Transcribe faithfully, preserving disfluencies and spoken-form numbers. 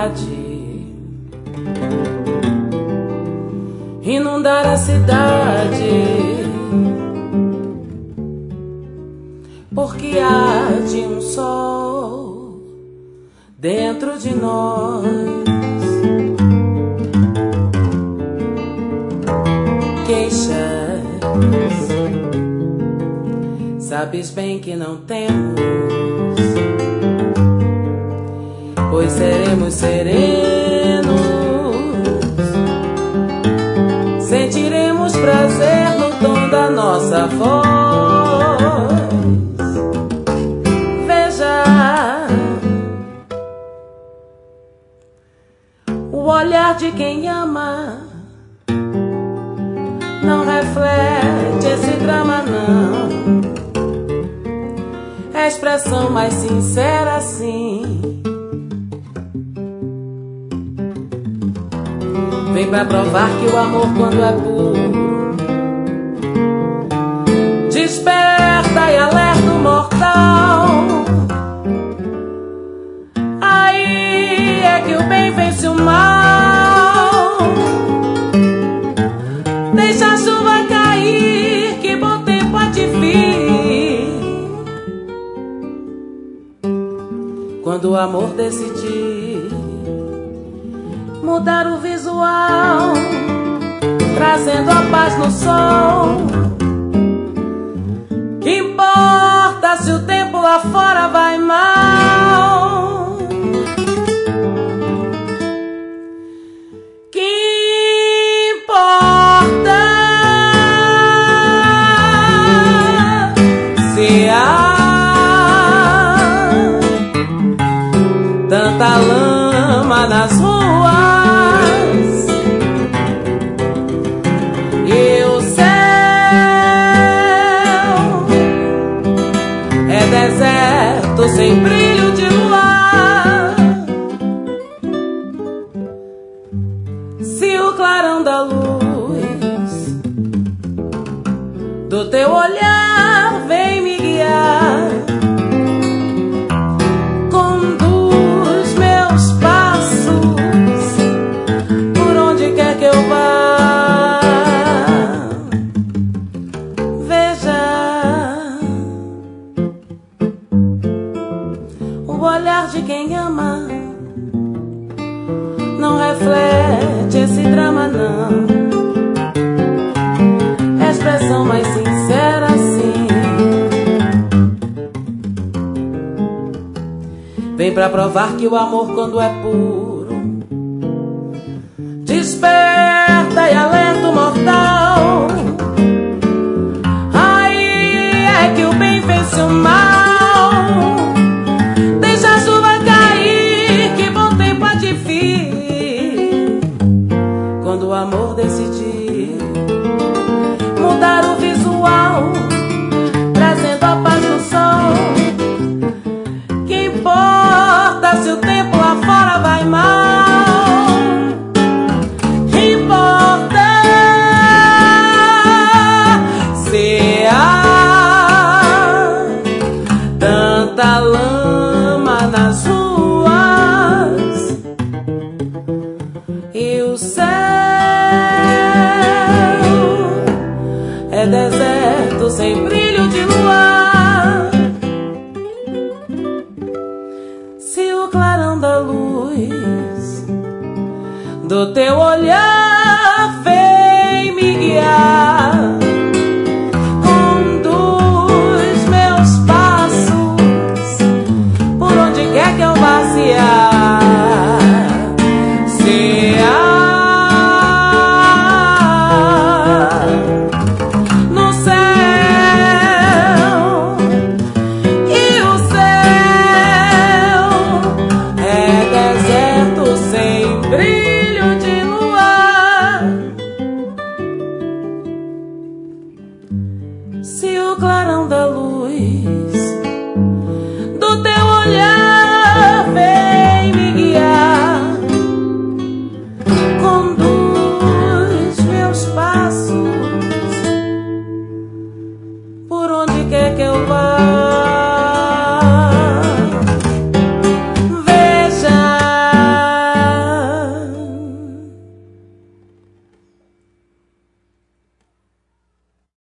vontade inundar a cidade, porque há de um sol dentro de nós. Queixas, sabes bem que não temos, pois seremos serenos, sentiremos prazer no tom da nossa voz. Veja o olhar de quem ama, não reflete esse drama não, é a expressão mais sincera assim. Vem pra provar que o amor, quando é puro, desperta e alerta o mortal. Aí é que o bem vence o mal. Deixa a chuva cair, que bom tempo há de vir. Quando o amor decidir mudar o visual, trazendo a paz no sol, que importa se o tempo lá fora vai mal? Que importa se há tanta lama nas ruas e o céu é deserto sem brilho de luar? Se o clarão da luz do teu olhar vem me guiar, conduz meus passos por onde quer que eu vá. Veja o olhar de quem ama, não reflete esse drama não, é a expressão mais sincera assim. Vem pra provar que o amor, quando é puro, desperta e alerta o mortal. Aí é que o bem vence o mal. Deixa a chuva cair, que bom tempo há de vir. Quando o amor decidir mudar o visual, trazendo a paz no sol, que importa se o tempo lá fora vai mal? Que importa se há tanta lama nas ruas e o céu é deserto sem brilho de luar? Se o clarão da luz do teu olhar vem me guiar,